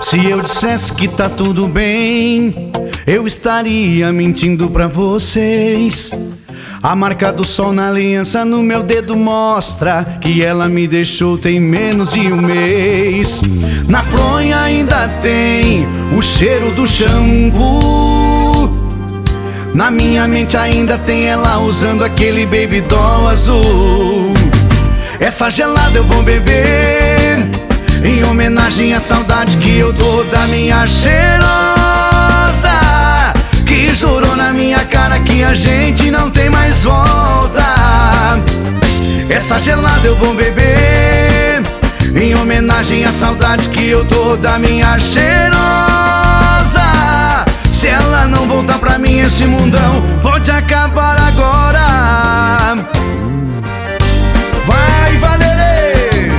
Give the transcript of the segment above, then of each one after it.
Se eu dissesse que tá tudo bem, eu estaria mentindo pra vocês. A marca do sol na aliança no meu dedo mostra que ela me deixou tem menos de um mês. Na fronha ainda tem o cheiro do shampoo. Na minha mente ainda tem ela usando aquele baby doll azul. Essa gelada eu vou beber em homenagem à saudade que eu dou da minha cheirosa, que jurou na minha cara que a gente não tem mais volta. Essa gelada eu vou beber em homenagem à saudade que eu dou da minha cheirosa. Se ela não voltar pra mim, esse mundão pode acabar agora. Vai, Valerê!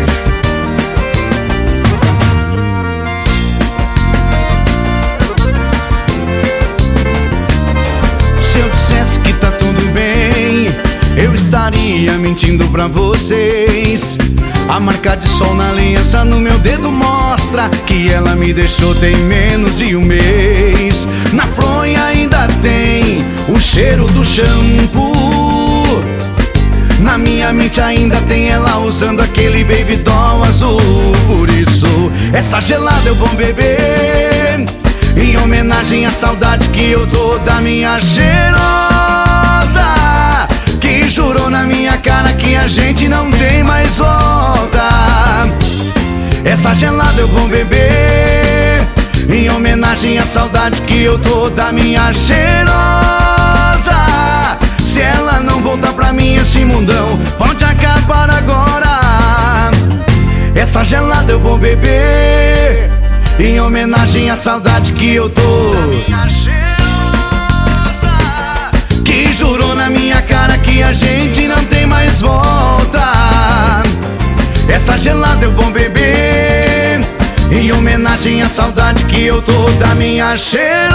Se eu dissesse que tá tudo bem, eu estaria mentindo pra vocês. A marca de sol na aliança no meu dedo mostra que ela me deixou tem menos de um mês. Na fronha ainda tem o cheiro do shampoo. Na minha mente ainda tem ela usando aquele baby doll azul. Por isso, essa gelada eu vou beber em homenagem à saudade que eu dou da minha cheirosa, que jurou na minha cara que a gente não tem mais volta. Essa gelada eu vou beber em homenagem à saudade que eu dou da minha cheirosa. Se ela não voltar pra mim, esse mundão pode acabar agora. Essa gelada eu vou beber em homenagem à saudade que eu dou da minha cheirosa, que jurou na minha cara que a gente não tem mais volta. Essa gelada eu vou beber em homenagem à saudade que eu dou da minha cheirosa.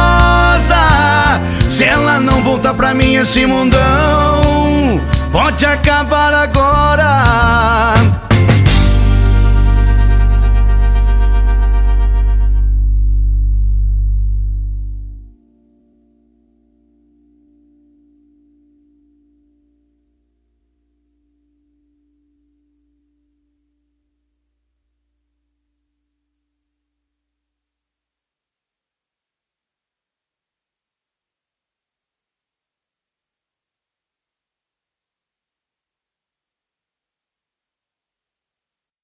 Se ela não voltar pra mim, esse mundão pode acabar agora.